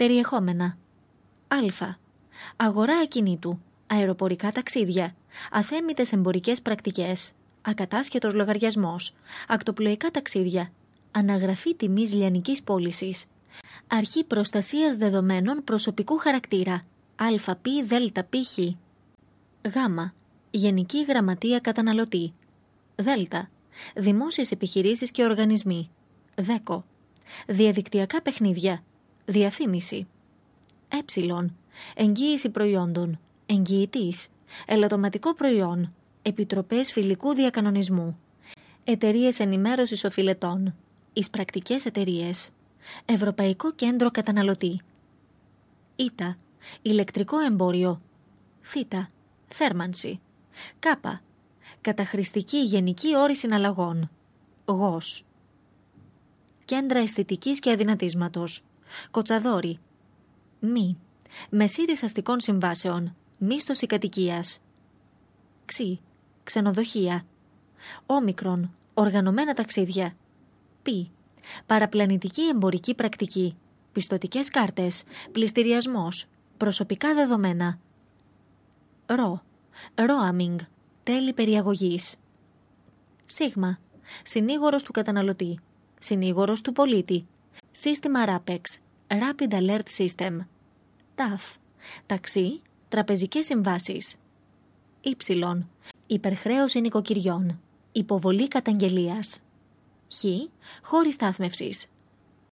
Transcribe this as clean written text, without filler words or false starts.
Περιεχόμενα. Α. Αγορά ακινήτου, αεροπορικά ταξίδια, αθέμητες εμπορικές πρακτικές, ακατάσχετος λογαριασμός, ακτοπλοϊκά ταξίδια, αναγραφή τιμής λιανικής πώλησης, αρχή προστασίας δεδομένων προσωπικού χαρακτήρα, ΑΠ ΔΠΧ. Γ. Γενική Γραμματεία Καταναλωτή. Δ. Δημόσιες επιχειρήσεις και οργανισμοί. Δ. Διαδικτυακά παιχνίδια. Διαφήμιση. Ε. Εγγύηση προϊόντων. Εγγυητής. Ελαττωματικό προϊόν. Επιτροπές φιλικού διακανονισμού. Εταιρείες ενημέρωσης οφειλετών. Εισπρακτικές εταιρείες. Ευρωπαϊκό Κέντρο Καταναλωτή. Ι. Ηλεκτρικό εμπόριο. Θ. Θέρμανση. Κ. Καταχρηστική γενική όρη συναλλαγών. Γ. Κέντρα αισθητικής και αδυνατίσματος. Κοτσαδόρι. Μ. Μεσίτης αστικών συμβάσεων. Μίσθωση κατοικίας. Ξ. Ξενοδοχεία. Όμικρον. Οργανωμένα ταξίδια. Π. Παραπλανητική εμπορική πρακτική. Πιστωτικές κάρτες. Πληστηριασμός. Προσωπικά δεδομένα. Ρο. Roaming. Τέλη περιαγωγής. Σ. Συνήγορος του καταναλωτή. Συνήγορος του πολίτη. Σύστημα RAPEX. Rapid Alert System. ΤΑΦ. Ταξί. Τραπεζικές συμβάσεις. Υ. Υπερχρέωση νοικοκυριών. Υποβολή καταγγελίας. Χ. Χώροι στάθμευσης.